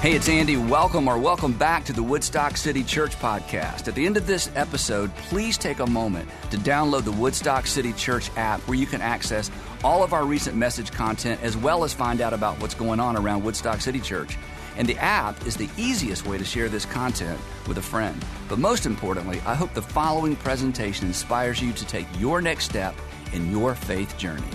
Hey, it's Andy. Welcome back to the Woodstock City Church podcast. At the end of this episode, please take a moment to download the Woodstock City Church app where you can access all of our recent message content as well as find out about what's going on around Woodstock City Church. And the app is the easiest way to share this content with a friend. But most importantly, I hope the following presentation inspires you to take your next step in your faith journey.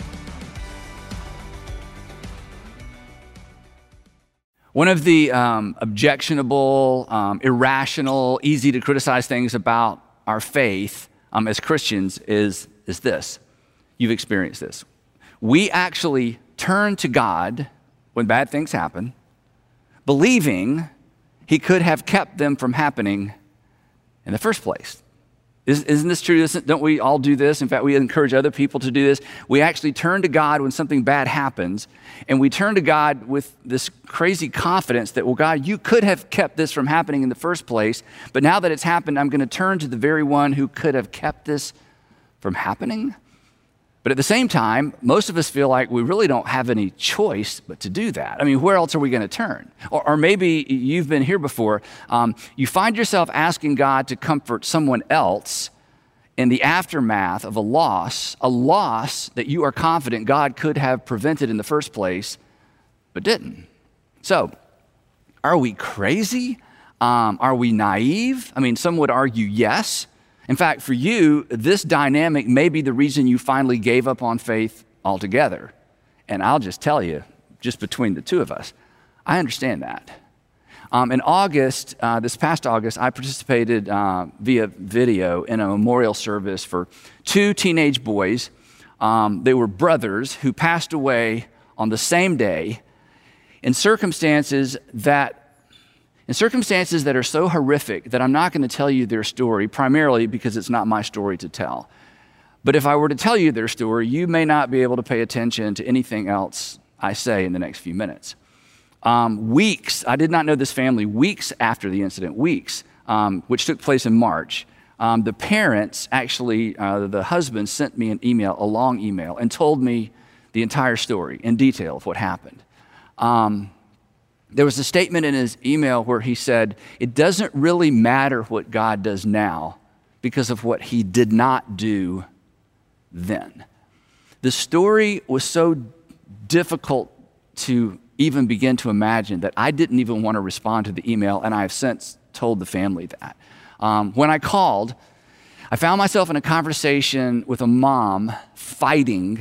One of the objectionable, irrational, easy to criticize things about our faith as Christians is this. You've experienced this. We actually turn to God when bad things happen, believing He could have kept them from happening in the first place. Isn't this true? Don't we all do this? In fact, we encourage other people to do this. We actually turn to God when something bad happens, and we turn to God with this crazy confidence that, well, God, you could have kept this from happening in the first place, but now that it's happened, I'm going to turn to the very one who could have kept this from happening. But at the same time, most of us feel like we really don't have any choice but to do that. I mean, where else are we going to turn? Or maybe you've been here before. You find yourself asking God to comfort someone else in the aftermath of a loss that you are confident God could have prevented in the first place, but didn't. So, are we crazy? Are we naive? I mean, some would argue yes. In fact, for you, this dynamic may be the reason you finally gave up on faith altogether. And I'll just tell you, just between the two of us, I understand that. In August, this past August, I participated via video in a memorial service for two teenage boys. They were brothers who passed away on the same day in circumstances that are so horrific that I'm not going to tell you their story, primarily because it's not my story to tell. But if I were to tell you their story, you may not be able to pay attention to anything else I say in the next few minutes. I did not know this family, weeks after the incident, which took place in March, the parents actually, the husband sent me an email, a long email, and told me the entire story in detail of what happened. There was a statement in his email where he said, it doesn't really matter what God does now because of what He did not do then. The story was so difficult to even begin to imagine that I didn't even want to respond to the email, and I have since told the family that. When I called, I found myself in a conversation with a mom fighting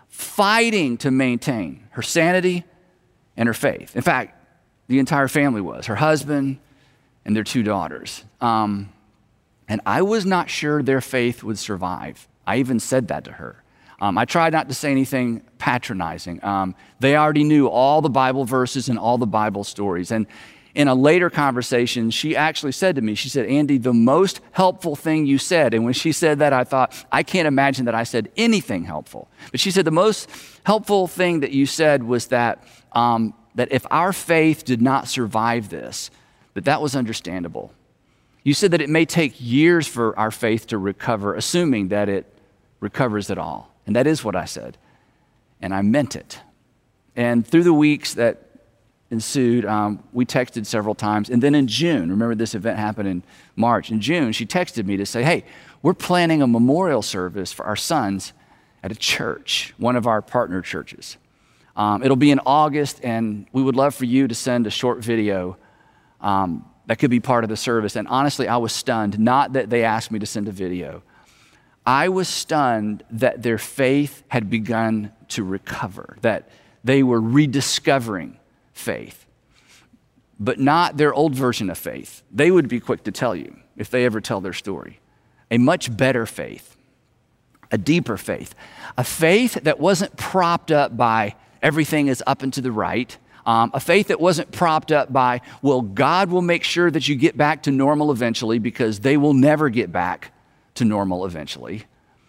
to maintain her sanity and her faith. In fact, the entire family was, her husband and their two daughters. And I was not sure their faith would survive. I even said that to her. I tried not to say anything patronizing. They already knew all the Bible verses and all the Bible stories. And in a later conversation, she actually said to me, she said, Andy, the most helpful thing you said. And when she said that, I thought, I can't imagine that I said anything helpful. But she said, the most helpful thing that you said was that if our faith did not survive this, that was understandable. You said that it may take years for our faith to recover, assuming that it recovers at all. And that is what I said. And I meant it. And through the weeks that ensued, we texted several times. And then in June, remember this event happened in March. In June, she texted me to say, hey, we're planning a memorial service for our sons at a church, one of our partner churches. It'll be in August, and we would love for you to send a short video that could be part of the service. And honestly, I was stunned, not that they asked me to send a video. I was stunned that their faith had begun to recover, that they were rediscovering faith, but not their old version of faith. They would be quick to tell you, if they ever tell their story, a much better faith, a deeper faith, a faith that wasn't propped up by everything is up and to the right. A faith that wasn't propped up by, well, God will make sure that you get back to normal eventually because they will never get back to normal eventually.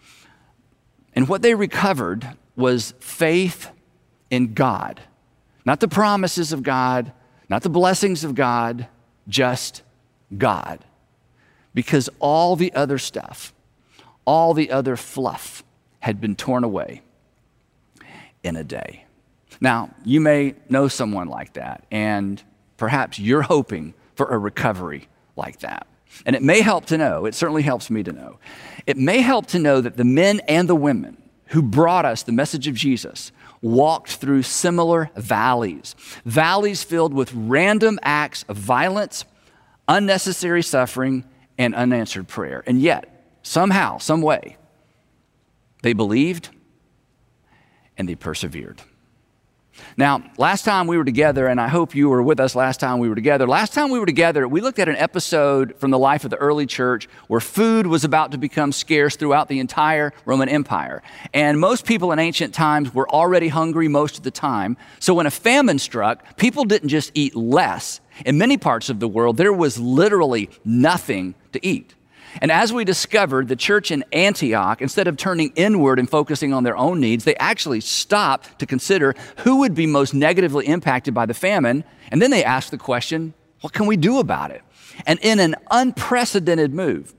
And what they recovered was faith in God. Not the promises of God, not the blessings of God, just God. Because all the other stuff, all the other fluff had been torn away in a day. Now, you may know someone like that, and perhaps you're hoping for a recovery like that. And it may help to know, it certainly helps me to know, it may help to know that the men and the women who brought us the message of Jesus walked through similar valleys filled with random acts of violence, unnecessary suffering, and unanswered prayer. And yet, somehow, some way, they believed and they persevered. Now, last time we were together, and I hope you were with us last time we were together, we looked at an episode from the life of the early church where food was about to become scarce throughout the entire Roman Empire. And most people in ancient times were already hungry most of the time. So when a famine struck, people didn't just eat less. In many parts of the world, there was literally nothing to eat. And as we discovered, the church in Antioch, instead of turning inward and focusing on their own needs, they actually stopped to consider who would be most negatively impacted by the famine. And then they asked the question, what can we do about it? And in an unprecedented move,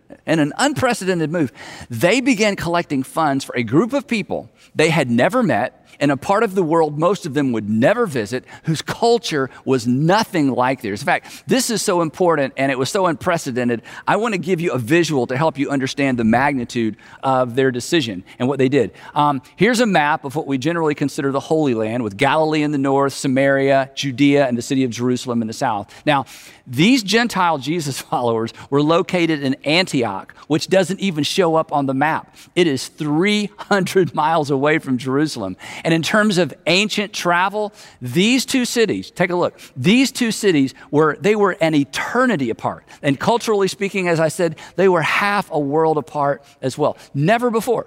they began collecting funds for a group of people they had never met in a part of the world most of them would never visit, whose culture was nothing like theirs. In fact, this is so important and it was so unprecedented. I want to give you a visual to help you understand the magnitude of their decision and what they did. Here's a map of what we generally consider the Holy Land, with Galilee in the north, Samaria, Judea, and the city of Jerusalem in the south. Now, these Gentile Jesus followers were located in Antioch, which doesn't even show up on the map. It is 300 miles away from Jerusalem. And in terms of ancient travel, these two cities, take a look, these two cities were an eternity apart. And culturally speaking, as I said, they were half a world apart as well. Never before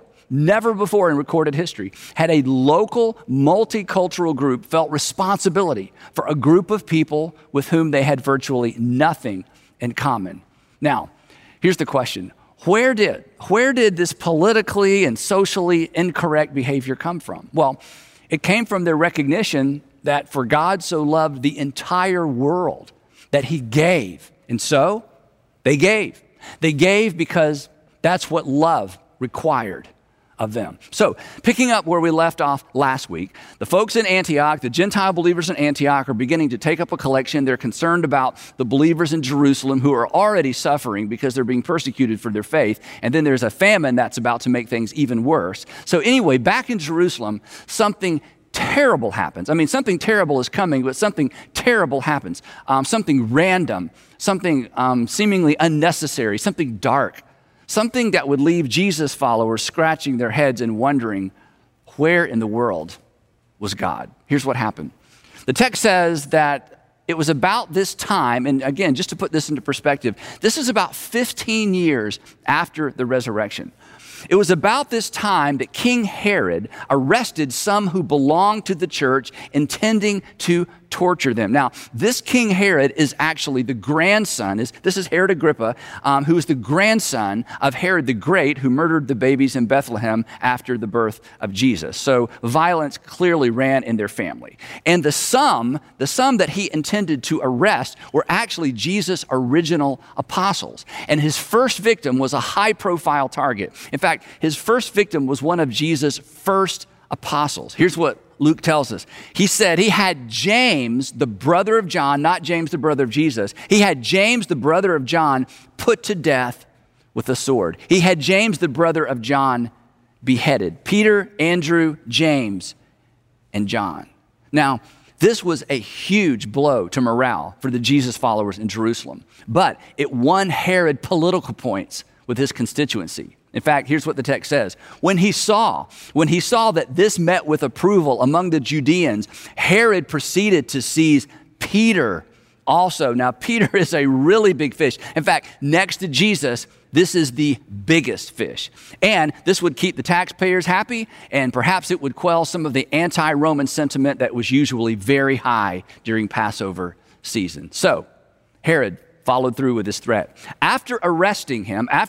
in recorded history had a local multicultural group felt responsibility for a group of people with whom they had virtually nothing in common. Now, here's the question. Where did this politically and socially incorrect behavior come from? Well, it came from their recognition that for God so loved the entire world that he gave. And so they gave. They gave because that's what love required of them. So, picking up where we left off last week, the folks in Antioch, the Gentile believers in Antioch, are beginning to take up a collection. They're concerned about the believers in Jerusalem who are already suffering because they're being persecuted for their faith. And then there's a famine that's about to make things even worse. So anyway, back in Jerusalem, something terrible happens. I mean, something terrible is coming, but something terrible happens. Something random, something seemingly unnecessary, something dark. Something that would leave Jesus followers scratching their heads and wondering, where in the world was God? Here's what happened. The text says that it was about this time, and again, just to put this into perspective, this is about 15 years after the resurrection. It was about this time that King Herod arrested some who belonged to the church, intending to torture them. Now, this King Herod is actually the grandson, this is Herod Agrippa, who is the grandson of Herod the Great, who murdered the babies in Bethlehem after the birth of Jesus. So violence clearly ran in their family. And the sum that he intended to arrest were actually Jesus' original apostles. And his first victim was a high-profile target. In fact, his first victim was one of Jesus' first apostles. Here's what Luke tells us. He said he had James, the brother of John, not James, the brother of Jesus. He had James, the brother of John, put to death with a sword. He had James, the brother of John, beheaded. Peter, Andrew, James, and John. Now, this was a huge blow to morale for the Jesus followers in Jerusalem, but it won Herod political points with his constituency. In fact, here's what the text says. When he saw that this met with approval among the Judeans, Herod proceeded to seize Peter also. Now, Peter is a really big fish. In fact, next to Jesus, this is the biggest fish. And this would keep the taxpayers happy, and perhaps it would quell some of the anti-Roman sentiment that was usually very high during Passover season. So, Herod followed through with his threat. After arresting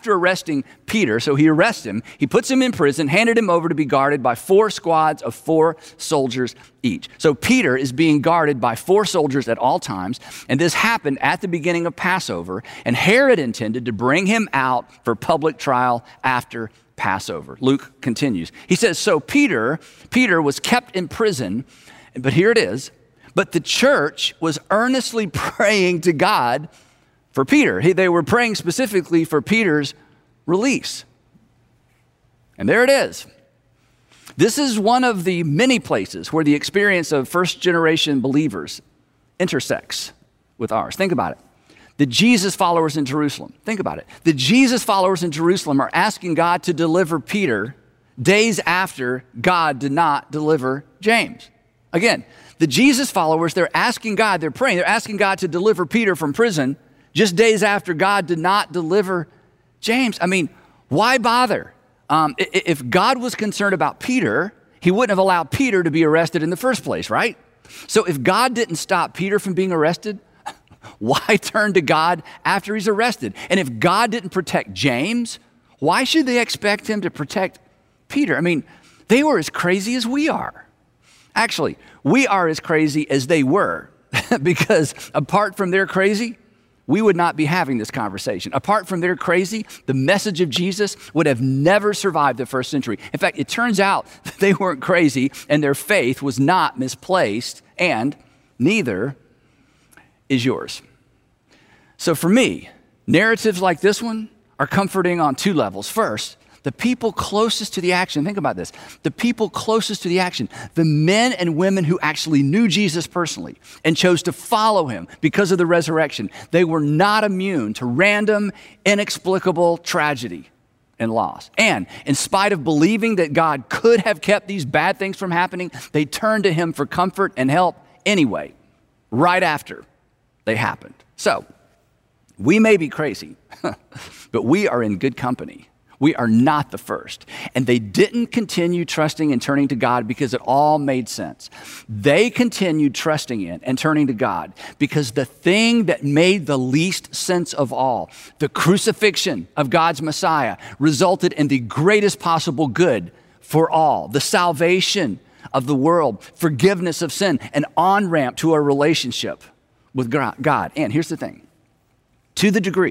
Peter, so he arrests him, he puts him in prison, handed him over to be guarded by 4 squads of 4 soldiers each. So Peter is being guarded by 4 soldiers at all times, and this happened at the beginning of Passover, and Herod intended to bring him out for public trial after Passover. Luke continues. He says, so Peter was kept in prison, but here it is, But the church was earnestly praying to God for Peter. They were praying specifically for Peter's release. And there it is. This is one of the many places where the experience of first-generation believers intersects with ours. Think about it. The Jesus followers in Jerusalem, think about it. The Jesus followers in Jerusalem are asking God to deliver Peter days after God did not deliver James. Again, the Jesus followers, they're asking God, they're praying, they're asking God to deliver Peter from prison just days after God did not deliver James. I mean, why bother? If God was concerned about Peter, he wouldn't have allowed Peter to be arrested in the first place, right? So if God didn't stop Peter from being arrested, why turn to God after he's arrested? And if God didn't protect James, why should they expect him to protect Peter? I mean, they were as crazy as we are. Actually, we are as crazy as they were because apart from their crazy, we would not be having this conversation. Apart from their crazy, the message of Jesus would have never survived the first century. In fact, it turns out that they weren't crazy and their faith was not misplaced, and neither is yours. So for me, narratives like this one are comforting on two levels. First, the people closest to the action, think about this, the people closest to the action, the men and women who actually knew Jesus personally and chose to follow him because of the resurrection, they were not immune to random, inexplicable tragedy and loss. And in spite of believing that God could have kept these bad things from happening, they turned to him for comfort and help anyway, right after they happened. So, we may be crazy, but we are in good company. We are not the first. And they didn't continue trusting and turning to God because it all made sense. They continued trusting in and turning to God because the thing that made the least sense of all, the crucifixion of God's Messiah, resulted in the greatest possible good for all, the salvation of the world, forgiveness of sin, an on-ramp to a relationship with God. And here's the thing, to the degree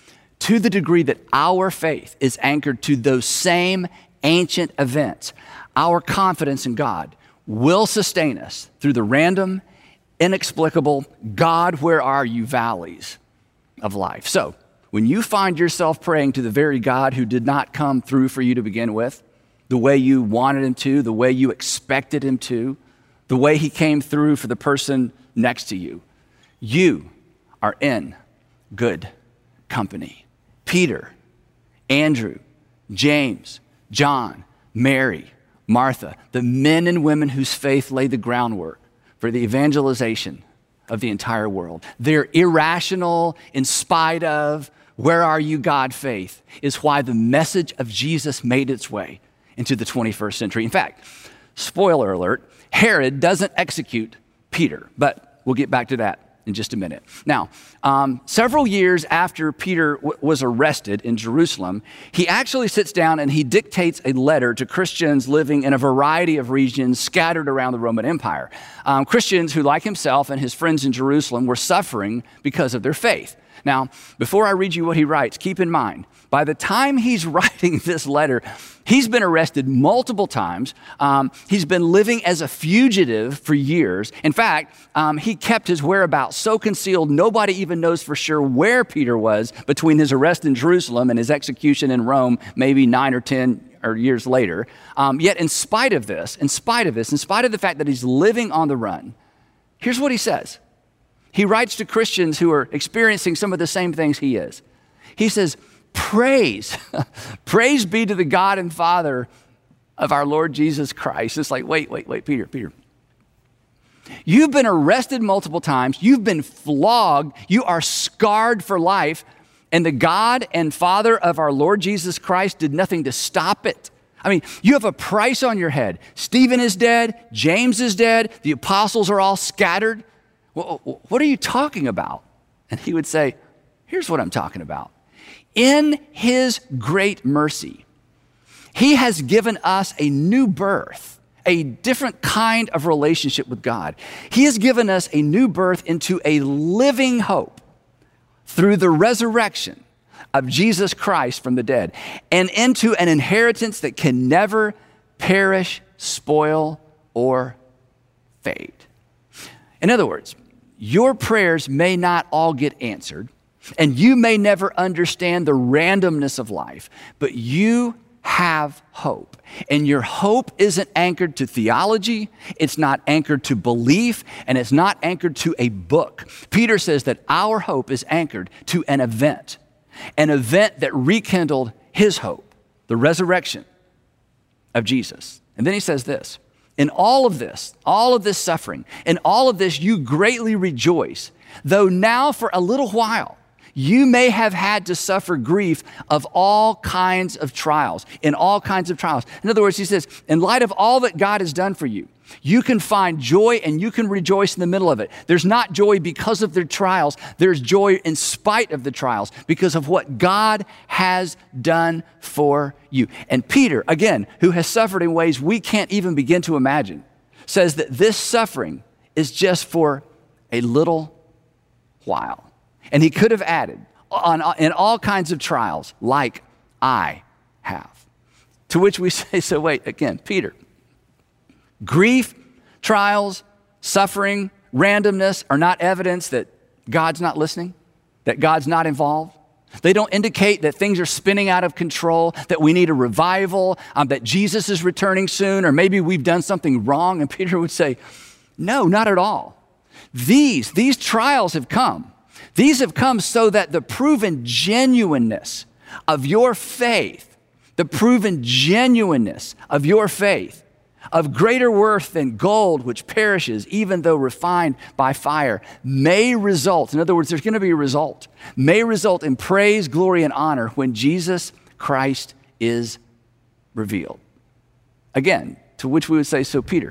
that our faith is anchored to those same ancient events, our confidence in God will sustain us through the random, inexplicable, God, where are you valleys of life. So when you find yourself praying to the very God who did not come through for you to begin with, the way you wanted him to, the way you expected him to, the way he came through for the person next to you, you are in good company. Peter, Andrew, James, John, Mary, Martha, the men and women whose faith laid the groundwork for the evangelization of the entire world. Their irrational, in spite of, where are you, God faith is why the message of Jesus made its way into the 21st century. In fact, spoiler alert, Herod doesn't execute Peter, but we'll get back to that in just a minute. Now, several years after Peter was arrested in Jerusalem, he actually sits down and he dictates a letter to Christians living in a variety of regions scattered around the Roman Empire. Christians who, like himself and his friends in Jerusalem, were suffering because of their faith. Now, before I read you what he writes, keep in mind, by the time he's writing this letter, he's been arrested multiple times. He's been living as a fugitive for years. In fact, he kept his whereabouts so concealed, nobody even knows for sure where Peter was between his arrest in Jerusalem and his execution in Rome, maybe 9 or 10 years later. Yet in spite of the fact that he's living on the run, here's what he says. He writes to Christians who are experiencing some of the same things he is. He says, praise be to the God and Father of our Lord Jesus Christ. It's like, wait, Peter. You've been arrested multiple times. You've been flogged. You are scarred for life. And the God and Father of our Lord Jesus Christ did nothing to stop it. I mean, you have a price on your head. Stephen is dead. James is dead. The apostles are all scattered. Well, what are you talking about? And he would say, here's what I'm talking about. In his great mercy, he has given us a new birth, a different kind of relationship with God. He has given us a new birth into a living hope through the resurrection of Jesus Christ from the dead, and into an inheritance that can never perish, spoil, or fade. In other words, your prayers may not all get answered, and you may never understand the randomness of life, but you have hope. And your hope isn't anchored to theology, it's not anchored to belief, and it's not anchored to a book. Peter says that our hope is anchored to an event that rekindled his hope, the resurrection of Jesus. And then he says this, in all of this suffering, in all of this you greatly rejoice, though now for a little while you may have had to suffer grief of all kinds of trials, in all kinds of trials. In other words, he says, in light of all that God has done for you, you can find joy and you can rejoice in the middle of it. There's not joy because of the trials. There's joy in spite of the trials because of what God has done for you. And Peter, again, who has suffered in ways we can't even begin to imagine, says that this suffering is just for a little while. And he could have added, in all kinds of trials, like I have. To which we say, so wait, again, Peter, grief, trials, suffering, randomness are not evidence that God's not listening, that God's not involved. They don't indicate that things are spinning out of control, that we need a revival, that Jesus is returning soon, or maybe we've done something wrong. And Peter would say, no, not at all. These trials have come. These have come so that the proven genuineness of your faith, of greater worth than gold, which perishes, even though refined by fire, may result, in other words, there's going to be a result, may result in praise, glory, and honor when Jesus Christ is revealed. Again, to which we would say, so Peter,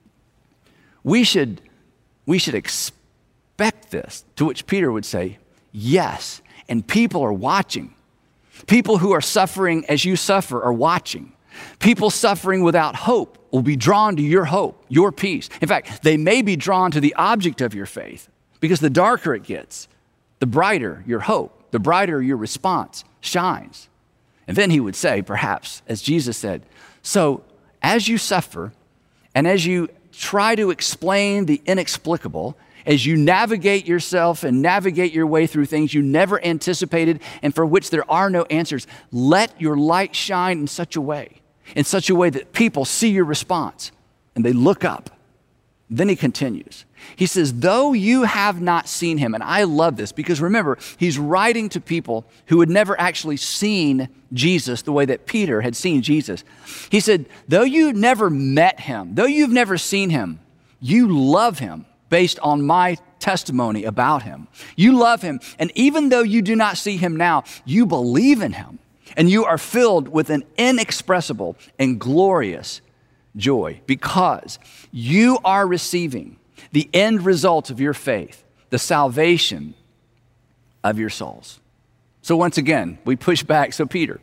we should expect this, to which Peter would say, yes, and people are watching. People who are suffering as you suffer are watching. People suffering without hope will be drawn to your hope, your peace. In fact, they may be drawn to the object of your faith because the darker it gets, the brighter your hope, the brighter your response shines. And then he would say, perhaps, as Jesus said, so as you suffer and as you try to explain the inexplicable, as you navigate yourself and navigate your way through things you never anticipated and for which there are no answers, let your light shine in such a way that people see your response and they look up. Then he continues. He says, though you have not seen him, and I love this because remember, he's writing to people who had never actually seen Jesus the way that Peter had seen Jesus. He said, though you never met him, though you've never seen him, you love him. Based on my testimony about him. You love him, and even though you do not see him now, you believe in him, and you are filled with an inexpressible and glorious joy because you are receiving the end result of your faith, the salvation of your souls. So once again, we push back. So Peter,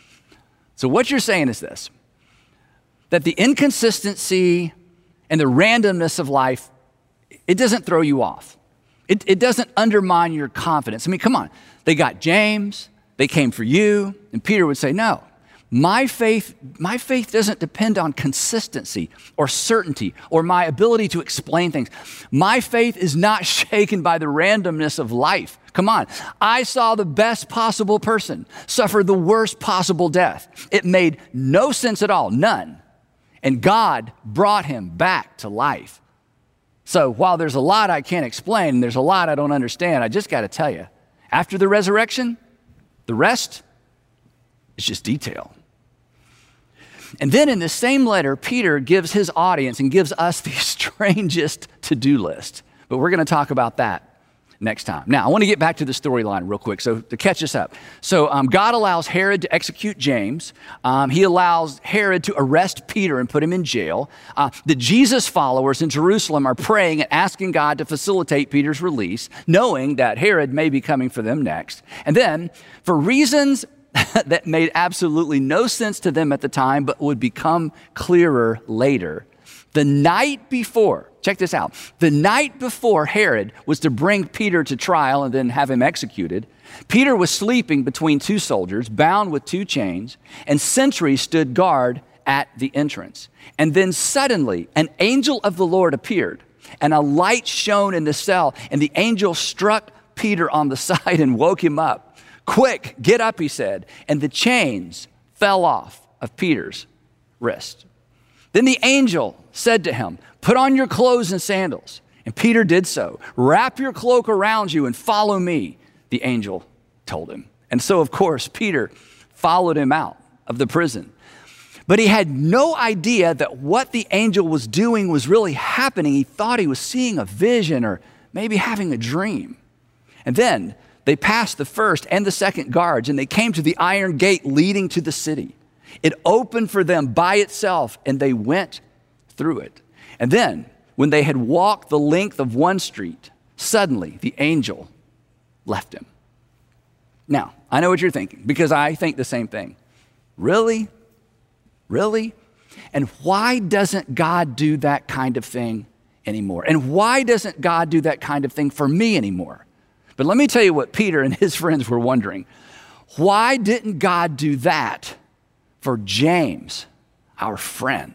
so what you're saying is this, that the inconsistency and the randomness of life, it doesn't throw you off. It doesn't undermine your confidence. I mean, come on. They got James, they came for you, and Peter would say, no, my faith doesn't depend on consistency or certainty or my ability to explain things. My faith is not shaken by the randomness of life. Come on. I saw the best possible person suffer the worst possible death. It made no sense at all, none. And God brought him back to life. So while there's a lot I can't explain, and there's a lot I don't understand, I just got to tell you, after the resurrection, the rest is just detail. And then in the same letter, Peter gives his audience and gives us the strangest to-do list. But we're going to talk about that next time. Now, I want to get back to the storyline real quick, so to catch us up. So God allows Herod to execute James. He allows Herod to arrest Peter and put him in jail. The Jesus followers in Jerusalem are praying and asking God to facilitate Peter's release, knowing that Herod may be coming for them next. And then, for reasons that made absolutely no sense to them at the time, but would become clearer later, the night before, check this out, the night before Herod was to bring Peter to trial and then have him executed, Peter was sleeping between two soldiers, bound with two chains, and sentries stood guard at the entrance. And then suddenly an angel of the Lord appeared, and a light shone in the cell, and the angel struck Peter on the side and woke him up. "Quick, get up," he said, and the chains fell off of Peter's wrist. Then the angel said to him, "Put on your clothes and sandals." And Peter did so. "Wrap your cloak around you and follow me," the angel told him. And so, of course, Peter followed him out of the prison. But he had no idea that what the angel was doing was really happening. He thought he was seeing a vision or maybe having a dream. And then they passed the first and the second guards, and they came to the iron gate leading to the city. It opened for them by itself, and they went through it. And then, when they had walked the length of one street, suddenly the angel left him. Now, I know what you're thinking, because I think the same thing. Really? Really? And why doesn't God do that kind of thing anymore? And why doesn't God do that kind of thing for me anymore? But let me tell you what Peter and his friends were wondering. Why didn't God do that for James, our friend?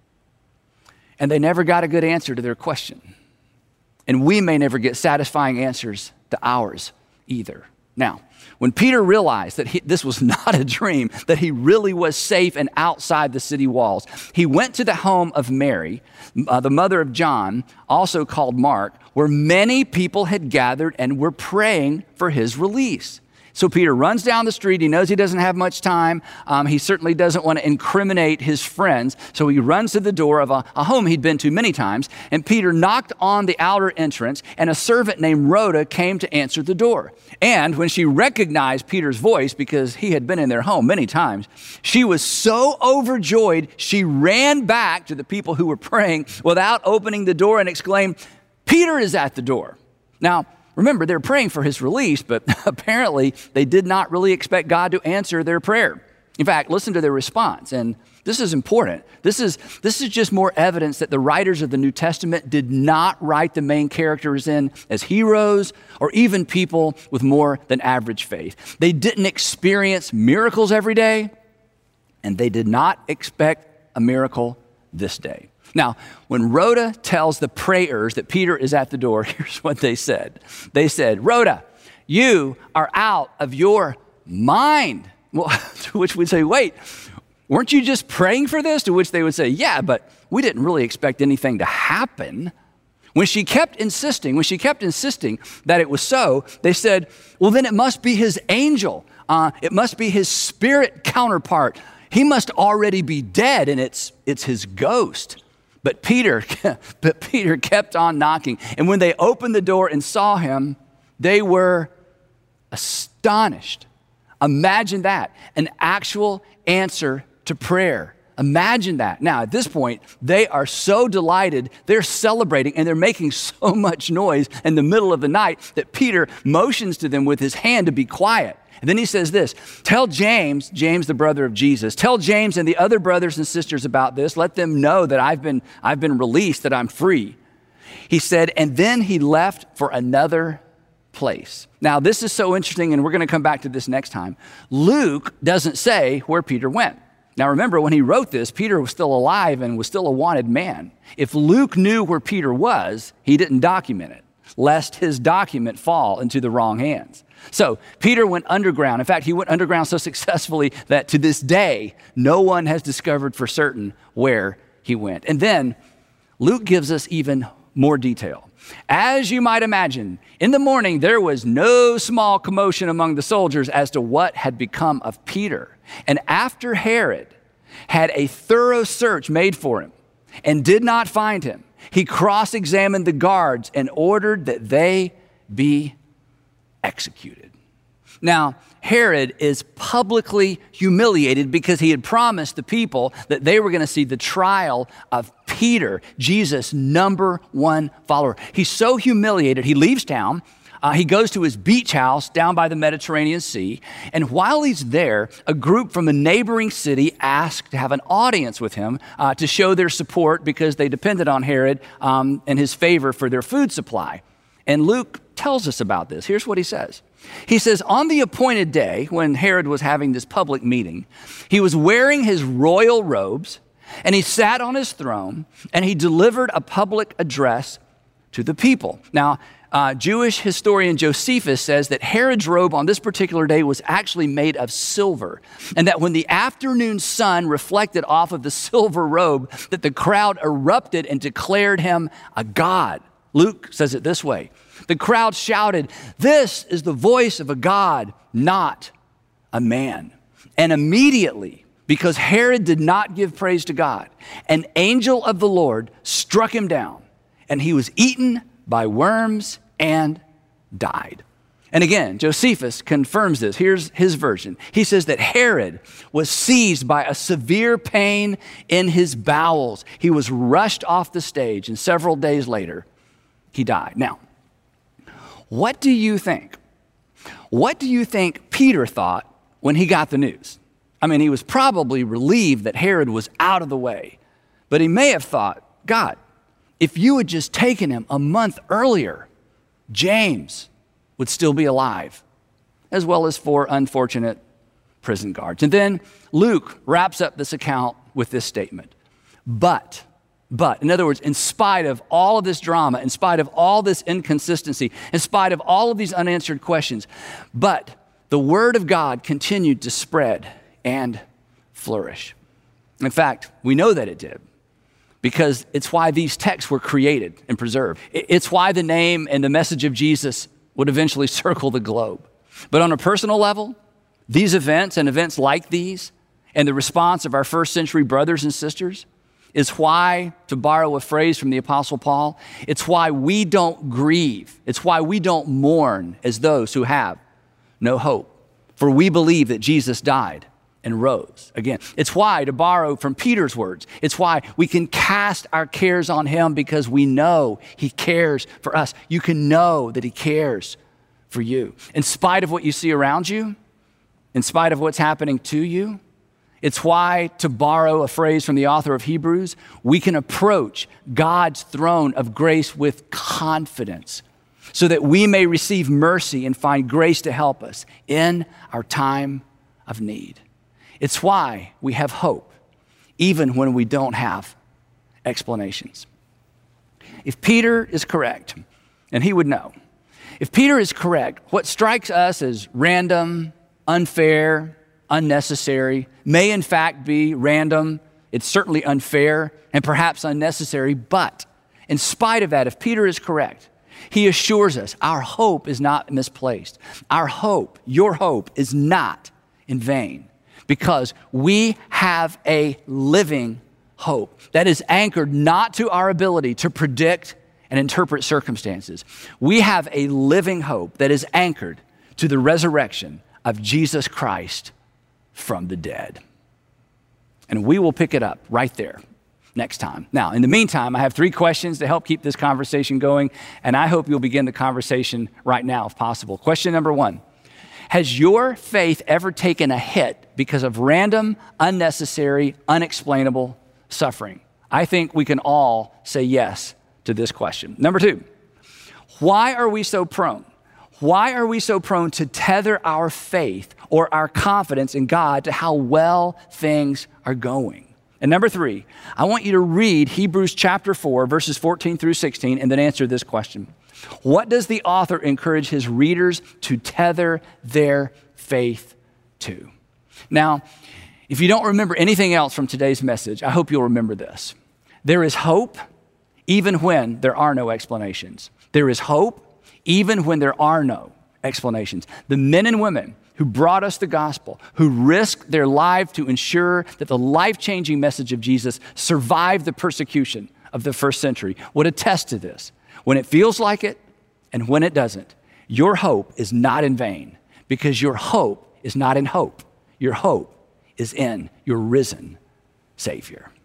And they never got a good answer to their question. And we may never get satisfying answers to ours either. Now, when Peter realized that this was not a dream, that he really was safe and outside the city walls, he went to the home of Mary, the mother of John, also called Mark, where many people had gathered and were praying for his release. So Peter runs down the street. He knows he doesn't have much time. He certainly doesn't want to incriminate his friends. So he runs to the door of a home he'd been to many times. And Peter knocked on the outer entrance, and a servant named Rhoda came to answer the door. And when she recognized Peter's voice, because he had been in their home many times, she was so overjoyed, she ran back to the people who were praying without opening the door and exclaimed, "Peter is at the door." Now, remember, they're praying for his release, but apparently they did not really expect God to answer their prayer. In fact, listen to their response. And this is important. This is just more evidence that the writers of the New Testament did not write the main characters in as heroes or even people with more than average faith. They didn't experience miracles every day, and they did not expect a miracle this day. Now, when Rhoda tells the prayers that Peter is at the door, here's what they said. They said, "Rhoda, you are out of your mind." Well, to which we'd say, "Wait, weren't you just praying for this?" To which they would say, "Yeah, but we didn't really expect anything to happen." When she kept insisting that it was so, they said, "Well, then it must be his angel. It must be his spirit counterpart. He must already be dead, and it's his ghost." But Peter kept on knocking. And when they opened the door and saw him, they were astonished. Imagine that, an actual answer to prayer. Imagine that. Now, at this point, they are so delighted, they're celebrating, and they're making so much noise in the middle of the night that Peter motions to them with his hand to be quiet. And then he says this, "Tell James, the brother of Jesus, tell James and the other brothers and sisters about this. Let them know that I've been released, that I'm free." He said, and then he left for another place. Now, this is so interesting, and we're going to come back to this next time. Luke doesn't say where Peter went. Now, remember, when he wrote this, Peter was still alive and was still a wanted man. If Luke knew where Peter was, he didn't document it, lest his document fall into the wrong hands. So Peter went underground. In fact, he went underground so successfully that to this day, no one has discovered for certain where he went. And then Luke gives us even more detail. As you might imagine, in the morning, there was no small commotion among the soldiers as to what had become of Peter. And after Herod had a thorough search made for him and did not find him, he cross-examined the guards and ordered that they be executed. Now, Herod is publicly humiliated because he had promised the people that they were going to see the trial of Peter, Jesus' number one follower. He's so humiliated, he leaves town. He goes to his beach house down by the Mediterranean Sea. And while he's there, a group from a neighboring city asked to have an audience with him to show their support because they depended on Herod and his favor for their food supply. And Luke tells us about this. Here's what he says. He says, on the appointed day when Herod was having this public meeting, he was wearing his royal robes and he sat on his throne and he delivered a public address to the people. Now, Jewish historian Josephus says that Herod's robe on this particular day was actually made of silver, and that when the afternoon sun reflected off of the silver robe, that the crowd erupted and declared him a god. Luke says it this way: the crowd shouted, "This is the voice of a god, not a man." And immediately, because Herod did not give praise to God, an angel of the Lord struck him down, and he was eaten by worms and died. And again, Josephus confirms this. Here's his version. He says that Herod was seized by a severe pain in his bowels. He was rushed off the stage, and several days later, he died. Now, what do you think? What do you think Peter thought when he got the news? I mean, he was probably relieved that Herod was out of the way, but he may have thought, God, if you had just taken him a month earlier, James would still be alive, as well as 4 unfortunate prison guards. And then Luke wraps up this account with this statement. But, in other words, in spite of all of this drama, in spite of all this inconsistency, in spite of all of these unanswered questions, but the word of God continued to spread and flourish. In fact, we know that it did, because it's why these texts were created and preserved. It's why the name and the message of Jesus would eventually circle the globe. But on a personal level, these events and events like these and the response of our first century brothers and sisters is why, to borrow a phrase from the Apostle Paul, it's why we don't grieve. It's why we don't mourn as those who have no hope. For we believe that Jesus died and rose again. It's why, to borrow from Peter's words, it's why we can cast our cares on him, because we know he cares for us. You can know that he cares for you. In spite of what you see around you, in spite of what's happening to you, it's why, to borrow a phrase from the author of Hebrews, we can approach God's throne of grace with confidence, so that we may receive mercy and find grace to help us in our time of need. It's why we have hope, even when we don't have explanations. If Peter is correct, and he would know, if Peter is correct, what strikes us as random, unfair, unnecessary may in fact be random. It's certainly unfair and perhaps unnecessary, but in spite of that, if Peter is correct, he assures us our hope is not misplaced. Our hope, your hope, is not in vain, because we have a living hope that is anchored not to our ability to predict and interpret circumstances. We have a living hope that is anchored to the resurrection of Jesus Christ from the dead. And we will pick it up right there next time. Now, in the meantime, I have 3 questions to help keep this conversation going, and I hope you'll begin the conversation right now if possible. Question number 1. Has your faith ever taken a hit because of random, unnecessary, unexplainable suffering? I think we can all say yes to this question. Number 2, why are we so prone? Why are we so prone to tether our faith or our confidence in God to how well things are going? And number 3, I want you to read Hebrews chapter 4, verses 14 through 16, and then answer this question. What does the author encourage his readers to tether their faith to? Now, if you don't remember anything else from today's message, I hope you'll remember this. There is hope even when there are no explanations. There is hope even when there are no explanations. The men and women who brought us the gospel, who risked their life to ensure that the life-changing message of Jesus survived the persecution of the first century, would attest to this. When it feels like it and when it doesn't, your hope is not in vain, because your hope is not in hope. Your hope is in your risen Savior.